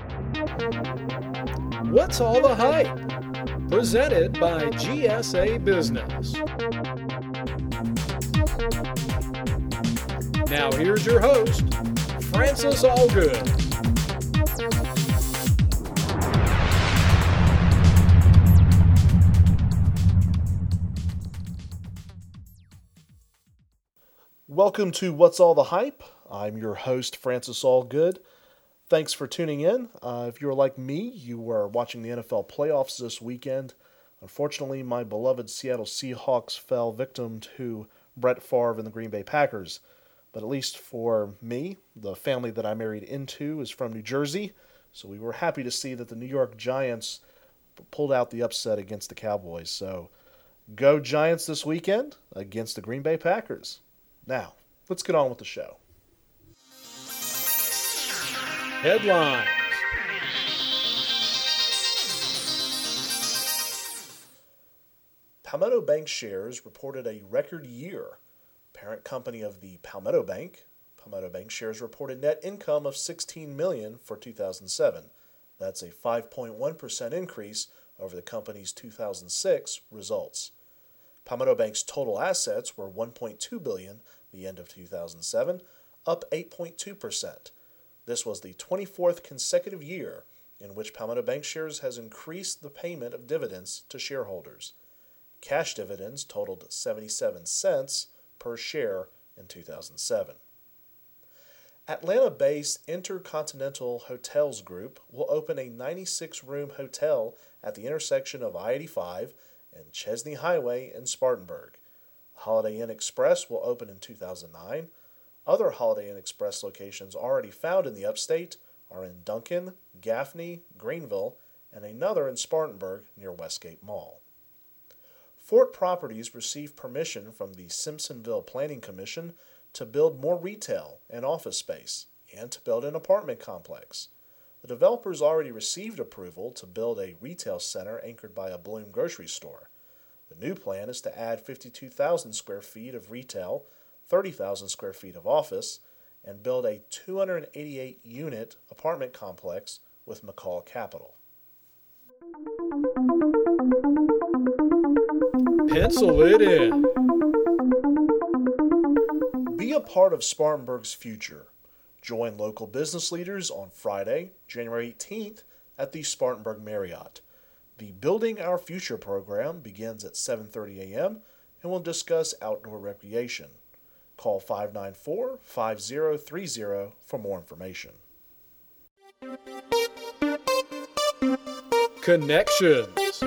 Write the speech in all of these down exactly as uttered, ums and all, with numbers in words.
What's All the Hype? Presented by G S A Business. Now here's your host, Francis Allgood. Welcome to What's All the Hype? I'm your host, Francis Allgood. Thanks for tuning in. Uh, if you're like me, you were watching the N F L playoffs this weekend. Unfortunately, my beloved Seattle Seahawks fell victim to Brett Favre and the Green Bay Packers. But at least for me, the family that I married into is from New Jersey, so we were happy to see that the New York Giants pulled out the upset against the Cowboys. So go Giants this weekend against the Green Bay Packers. Now, let's get on with the show. Headlines. Palmetto Bank shares reported a record year. Parent company of the Palmetto Bank, Palmetto Bank shares reported net income of sixteen million dollars for two thousand seven. That's a five point one percent increase over the company's two thousand six results. Palmetto Bank's total assets were one point two billion dollars at the end of two thousand seven, up eight point two percent. This was the twenty-fourth consecutive year in which Palmetto Bank shares has increased the payment of dividends to shareholders. Cash dividends totaled seventy-seven cents per share in two thousand seven. Atlanta-based Intercontinental Hotels Group will open a ninety-six room hotel at the intersection of I eighty-five and Chesney Highway in Spartanburg. Holiday Inn Express will open in two thousand nine. Other Holiday Inn Express locations already found in the upstate are in Duncan, Gaffney, Greenville, and another in Spartanburg near Westgate Mall. Fort Properties received permission from the Simpsonville Planning Commission to build more retail and office space and to build an apartment complex. The developers already received approval to build a retail center anchored by a Bloom grocery store. The new plan is to add fifty-two thousand square feet of retail, thirty thousand square feet of office, and build a two hundred eighty-eight unit apartment complex with McCall Capital. Pencil it in. Be a part of Spartanburg's future. Join local business leaders on Friday, January eighteenth at the Spartanburg Marriott. The Building Our Future program begins at seven thirty a.m. and will discuss outdoor recreation. Call five nine four, five zero three zero for more information. Connections.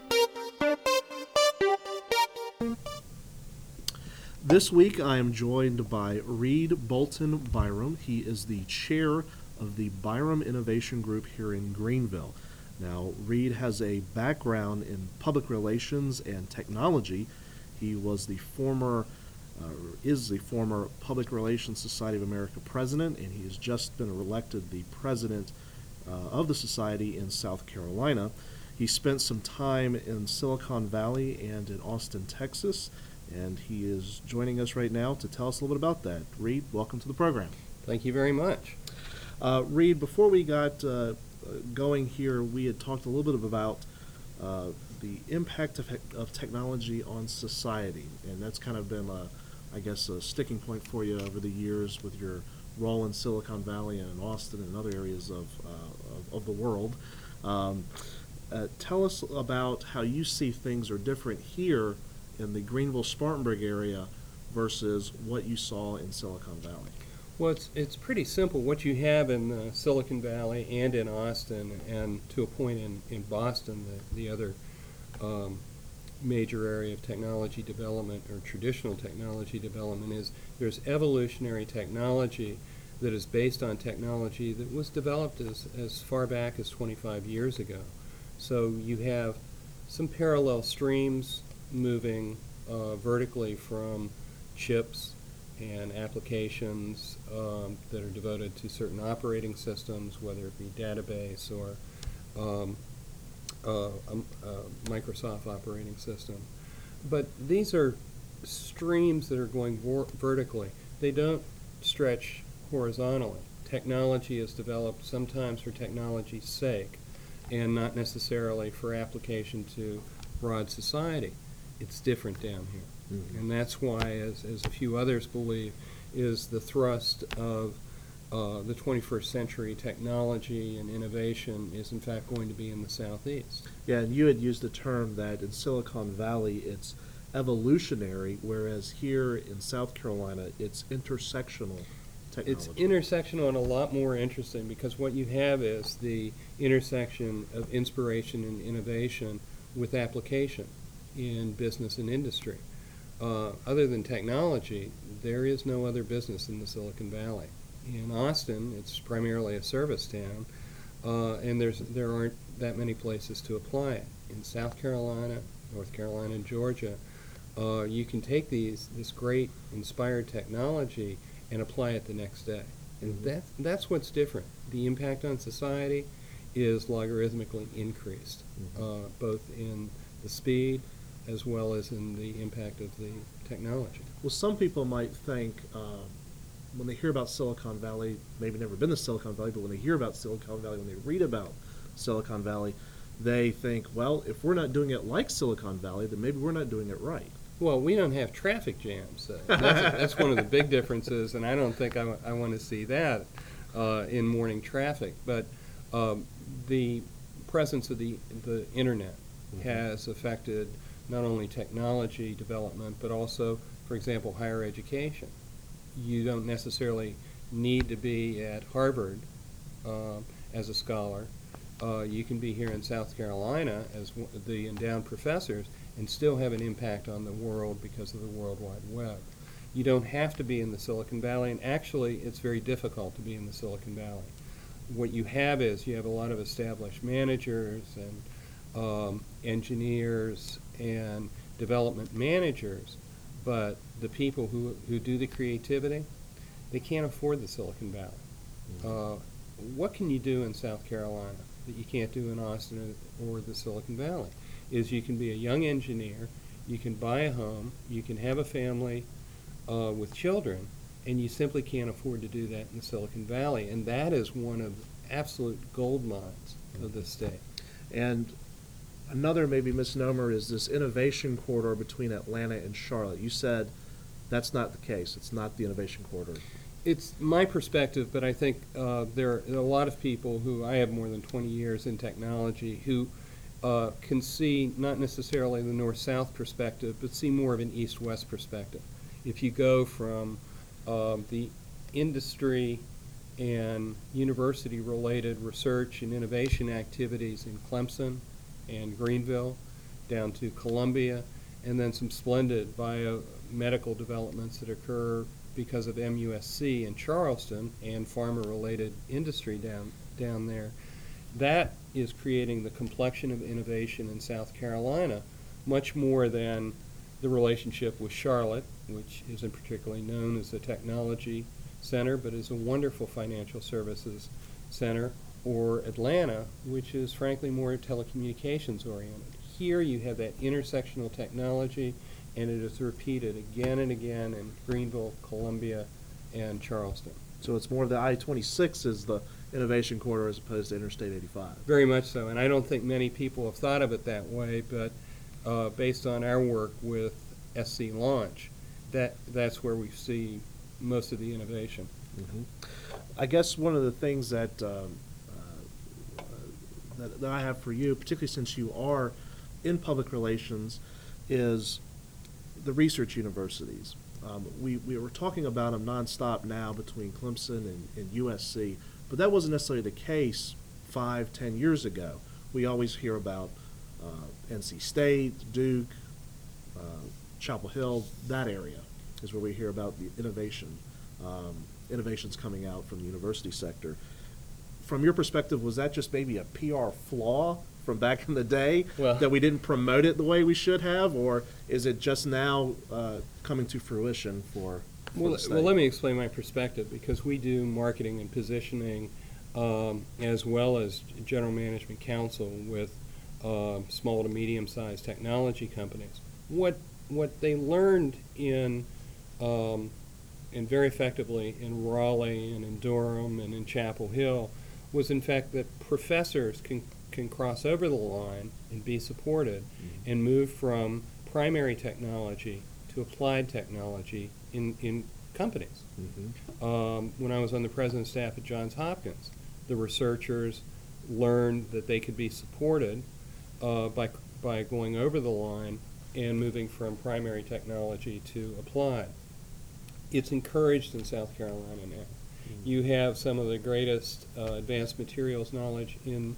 This week I am joined by Reed Bolton Byram. He is the chair of the Byram Innovation Group here in Greenville. Now, Reed has a background in public relations and technology. He was the former, uh, is the former Public Relations Society of America president, and he has just been elected the president uh, of the society in South Carolina. He spent some time in Silicon Valley and in Austin, Texas, and he is joining us right now to tell us a little bit about that. Reed, welcome to the program. Thank you very much. Uh, Reed, before we got uh, going here, we had talked a little bit about uh, the impact of, of technology on society, and that's kind of been, a, I guess, a sticking point for you over the years with your role in Silicon Valley and in Austin and other areas of, uh, of, of the world. Um, uh, tell us about how you see things are different here in the Greenville-Spartanburg area versus what you saw in Silicon Valley. Well, it's, it's pretty simple. What you have in uh, Silicon Valley and in Austin and to a point in, in Boston, the, the other um, major area of technology development or traditional technology development, is there's evolutionary technology that is based on technology that was developed as, as far back as twenty-five years ago. So you have some parallel streams moving uh, vertically from chips and applications um, that are devoted to certain operating systems, whether it be database or um, uh, um, uh, Microsoft operating system. But these are streams that are going vor- vertically. They don't stretch horizontally. technology is developed sometimes for technology's sake and not necessarily for application to broad society. It's different down here. Mm-hmm. And that's why, as, as a few others believe, is the thrust of uh, the twenty-first century technology and innovation is in fact going to be in the Southeast. Yeah, and you had used the term that in Silicon Valley it's evolutionary, whereas here in South Carolina it's intersectional technology. It's intersectional and a lot more interesting because what you have is the intersection of inspiration and innovation with application in business and industry. Uh, other than technology, there is no other business in the Silicon Valley. In Austin, it's primarily a service town, uh, and there's there aren't that many places to apply it. In South Carolina, North Carolina, and Georgia, uh, you can take these this great inspired technology and apply it the next day. And Mm-hmm. that, that's what's different. The impact on society is logarithmically increased, Mm-hmm. uh, both in the speed as well as in the impact of the technology. Well, some people might think uh, when they hear about Silicon Valley, maybe never been to Silicon Valley, but when they hear about Silicon Valley, when they read about Silicon Valley, they think, well, if we're not doing it like Silicon Valley, then maybe we're not doing it right. Well, we don't have traffic jams. Uh, that's, that's one of the big differences, and I don't think I, w- I want to see that uh, in morning traffic. But um, the presence of the, the internet Mm-hmm. has affected not only technology development, but also, for example, higher education. You don't necessarily need to be at Harvard uh, as a scholar. Uh, you can be here in South Carolina as w- the endowed professors and still have an impact on the world because of the World Wide Web. You don't have to be in the Silicon Valley, and actually it's very difficult to be in the Silicon Valley. What you have is you have a lot of established managers and um, engineers and development managers, but the people who, who do the creativity, they can't afford the Silicon Valley. Uh, what can you do in South Carolina that you can't do in Austin or, or the Silicon Valley? Is you can be a young engineer, you can buy a home, you can have a family uh, with children, and you simply can't afford to do that in the Silicon Valley. And that is one of the absolute gold mines of this state. And another maybe misnomer is this innovation corridor between Atlanta and Charlotte. You said that's not the case. It's not the innovation corridor. It's my perspective, but I think uh, there are a lot of people who, I have more than twenty years in technology, who uh, can see not necessarily the north-south perspective, but see more of an east-west perspective. If you go from uh, the industry and university-related research and innovation activities in Clemson and Greenville down to Columbia, and then some splendid biomedical developments that occur because of M U S C in Charleston and pharma-related industry down down there. That is creating the complexion of innovation in South Carolina, much more than the relationship with Charlotte, which isn't particularly known as a technology center, but is a wonderful financial services center, or Atlanta, which is frankly more telecommunications oriented. Here you have that intersectional technology, and it is repeated again and again in Greenville, Columbia, and Charleston. So it's more the I twenty-six is the innovation corridor as opposed to Interstate eighty-five. Very much so, and I don't think many people have thought of it that way, but uh, based on our work with S C Launch, that that's where we see most of the innovation. Mm-hmm. I guess one of the things that, um, uh, that that I have for you, particularly since you are in public relations, is the research universities. Um, we, we were talking about them nonstop now between Clemson and, and U S C, but that wasn't necessarily the case five, ten years ago. We always hear about uh, N C State, Duke, uh, Chapel Hill. That area is where we hear about the innovation, um, innovations coming out from the university sector. From your perspective, was that just maybe a P R flaw from back in the day, Well, that we didn't promote it the way we should have, or is it just now uh, coming to fruition for, for Well, the state? well, let me explain my perspective, because we do marketing and positioning um, as well as general management counsel with uh, small to medium-sized technology companies. What what they learned in um, and very effectively in Raleigh and in Durham and in Chapel Hill was in fact that professors can, can cross over the line and be supported mm-hmm. and move from primary technology to applied technology in, in companies. Mm-hmm. Um, when I was on the president's staff at Johns Hopkins, the researchers learned that they could be supported uh, by, by going over the line and moving from primary technology to applied. It's encouraged in South Carolina now. Mm-hmm. You have some of the greatest uh, advanced materials knowledge in,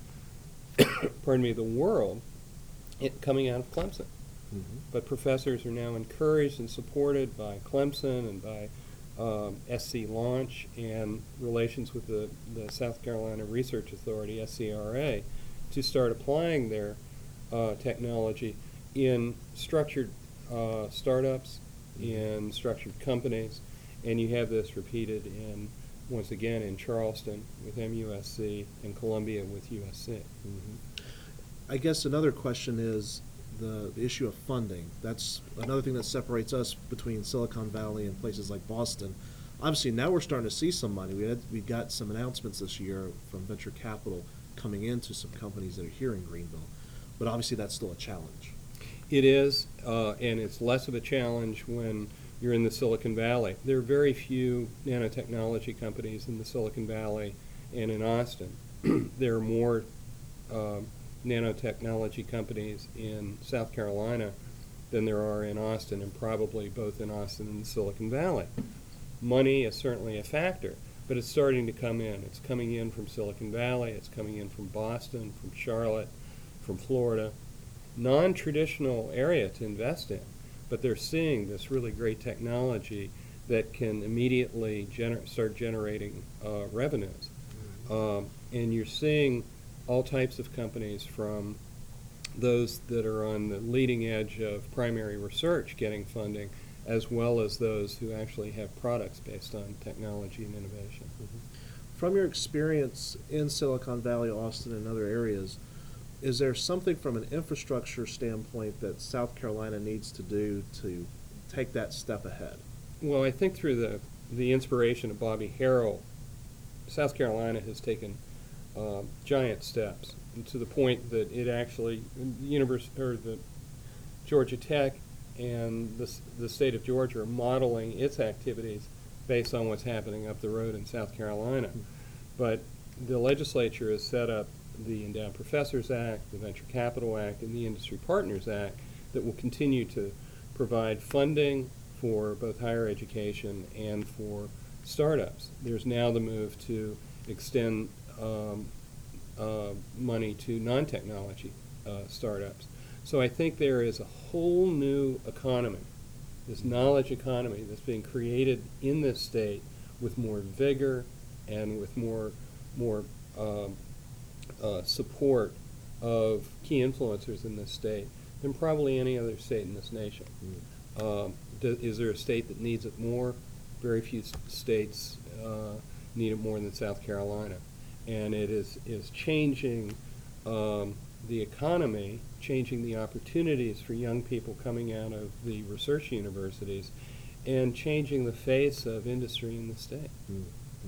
pardon me, the world it, coming out of Clemson. Mm-hmm. But professors are now encouraged and supported by Clemson and by um, S C Launch and relations with the, the South Carolina Research Authority, S C R A, to start applying their uh, technology in structured uh, startups, in structured companies, and you have this repeated in, once again, in Charleston with M U S C and Columbia with U S C. Mm-hmm. I guess another question is the, the issue of funding. That's another thing that separates us between Silicon Valley and places like Boston. Obviously, now we're starting to see some money. We had we got some announcements this year from venture capital coming into some companies that are here in Greenville, but obviously that's still a challenge. It is, uh, and it's less of a challenge when you're in the Silicon Valley. There are very few nanotechnology companies in the Silicon Valley and in Austin. There are more uh, nanotechnology companies in South Carolina than there are in Austin, and probably both in Austin and the Silicon Valley. Money is certainly a factor, but it's starting to come in. It's coming in from Silicon Valley, it's coming in from Boston, from Charlotte, from Florida. Non-traditional area to invest in, but they're seeing this really great technology that can immediately gener- start generating uh, revenues. Mm-hmm. Um, and you're seeing all types of companies, from those that are on the leading edge of primary research getting funding, as well as those who actually have products based on technology and innovation. Mm-hmm. From your experience in Silicon Valley, Austin, and other areas, is there something from an infrastructure standpoint that South Carolina needs to do to take that step ahead? Well, I think through the, the inspiration of Bobby Harrell, South Carolina has taken uh, giant steps, to the point that it actually, the university, or the Georgia Tech and the, the state of Georgia are modeling its activities based on what's happening up the road in South Carolina. Mm-hmm. But the legislature has set up the Endowed Professors Act, the Venture Capital Act, and the Industry Partners Act that will continue to provide funding for both higher education and for startups. There's now the move to extend um, uh, money to non-technology uh, startups. So I think there is a whole new economy, this knowledge economy that's being created in this state with more vigor and with more, more um, Uh, support of key influencers in this state than probably any other state in this nation. Mm. Um, do, is there a state that needs it more? Very few s- states uh, need it more than South Carolina. And it is, is changing um, the economy, changing the opportunities for young people coming out of the research universities, and changing the face of industry in the state. Mm.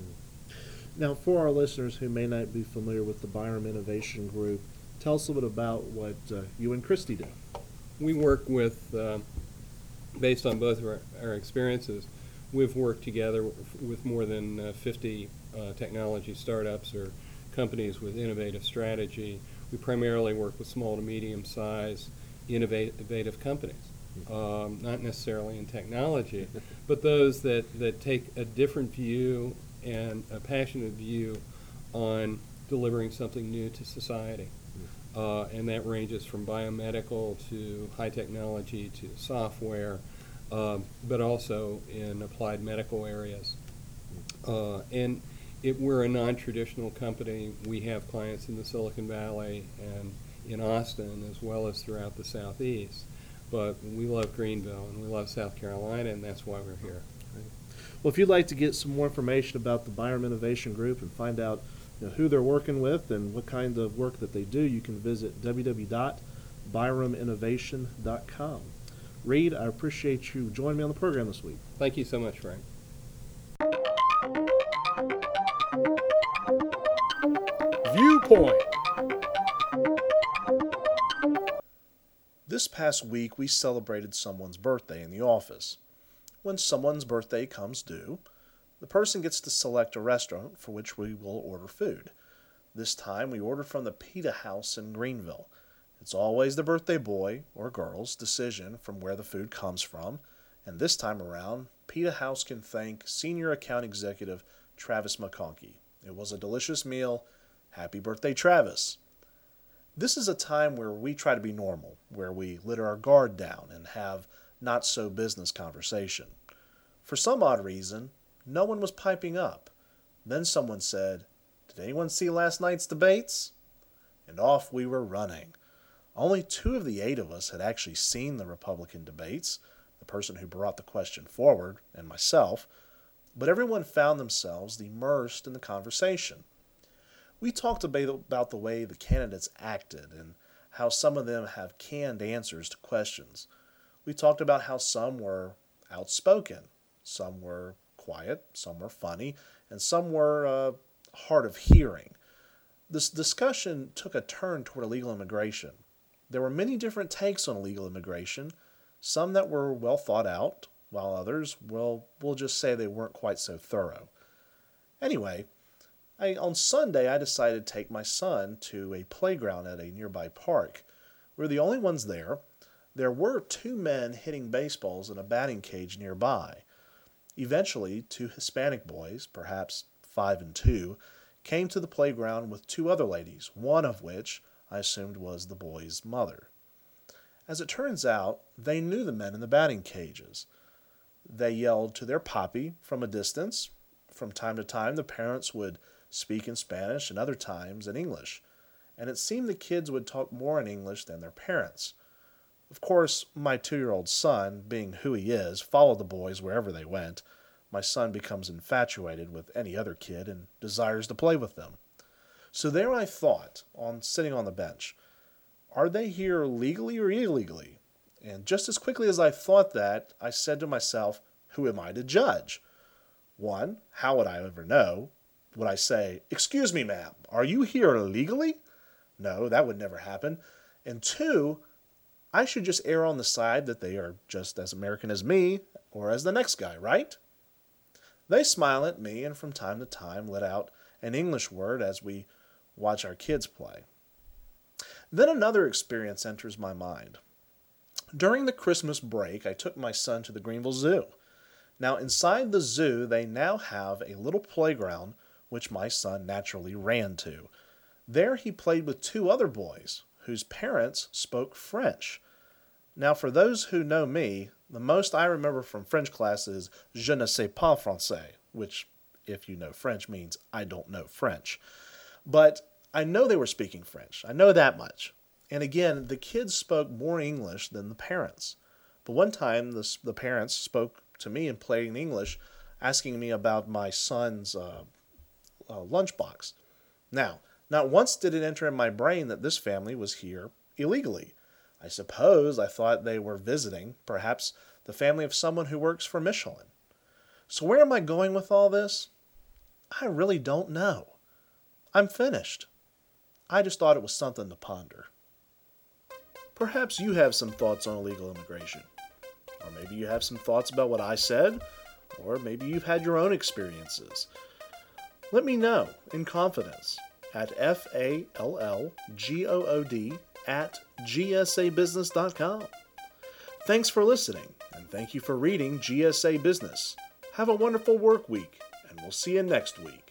Now, for our listeners who may not be familiar with the Byram Innovation Group, tell us a little bit about what uh, you and Christy do. We work with, uh, based on both of our, our experiences, we've worked together with more than uh, fifty uh, technology startups or companies with innovative strategy. We primarily work with small to medium-sized innovative companies, um, not necessarily in technology, but those that, that take a different view and a passionate view on delivering something new to society. Uh, and that ranges from biomedical to high technology to software, uh, but also in applied medical areas. Uh, and it, we're a non-traditional company. We have clients in the Silicon Valley and in Austin, as well as throughout the Southeast. But we love Greenville and we love South Carolina, and that's why we're here. Well, if you'd like to get some more information about the Byram Innovation Group and find out you know, who they're working with and what kind of work that they do, you can visit w w w dot byram innovation dot com. Reed, I appreciate you joining me on the program this week. Thank you so much, Frank. Viewpoint. This past week, we celebrated someone's birthday in the office. When someone's birthday comes due, the person gets to select a restaurant for which we will order food. This time, we ordered from the Pita House in Greenville. It's always the birthday boy or girl's decision from where the food comes from, and this time around, Pita House can thank Senior Account Executive Travis McConkey. It was a delicious meal. Happy birthday, Travis. This is a time where we try to be normal, where we let our guard down and have not-so-business conversation. For some odd reason, no one was piping up. Then someone said, "Did anyone see last night's debates?" And off we were running. Only two of the eight of us had actually seen the Republican debates, the person who brought the question forward and myself, but everyone found themselves immersed in the conversation. We talked about the way the candidates acted and how some of them have canned answers to questions. We talked about how some were outspoken, some were quiet, some were funny, and some were uh, hard of hearing. This discussion took a turn toward illegal immigration. There were many different takes on illegal immigration, some that were well thought out, while others, well, we'll just say they weren't quite so thorough. Anyway, I, on Sunday I decided to take my son to a playground at a nearby park. We were the only ones there. There were two men hitting baseballs in a batting cage nearby. Eventually, two Hispanic boys, perhaps five and two, came to the playground with two other ladies, one of which I assumed was the boy's mother. As it turns out, they knew the men in the batting cages. They yelled to their papi from a distance. From time to time, the parents would speak in Spanish and other times in English, and it seemed the kids would talk more in English than their parents. Of course, my two-year-old son, being who he is, followed the boys wherever they went. My son becomes infatuated with any other kid and desires to play with them. So there I thought, on sitting on the bench, are they here legally or illegally? And just as quickly as I thought that, I said to myself, who am I to judge? One, how would I ever know? Would I say, "Excuse me, ma'am, are you here illegally?" No, that would never happen. And two, I should just err on the side that they are just as American as me or as the next guy, right? They smile at me and from time to time let out an English word as we watch our kids play. Then another experience enters my mind. During the Christmas break, I took my son to the Greenville Zoo. Now, inside the zoo, they now have a little playground which my son naturally ran to. There he played with two other boys whose parents spoke French. Now, for those who know me, the most I remember from French class is "Je ne sais pas français," which, if you know French, means I don't know French. But I know they were speaking French. I know that much. And again, the kids spoke more English than the parents. But one time, the, the parents spoke to me in plain English, asking me about my son's uh, uh, lunchbox. Now, not once did it enter in my brain that this family was here illegally. I suppose I thought they were visiting, perhaps the family of someone who works for Michelin. So where am I going with all this? I really don't know. I'm finished. I just thought it was something to ponder. Perhaps you have some thoughts on illegal immigration. Or maybe you have some thoughts about what I said, or maybe you've had your own experiences. Let me know in confidence at F A L L G O O D at G S A business dot com. Thanks for listening, and thank you for reading G S A Business. Have a wonderful work week, and we'll see you next week.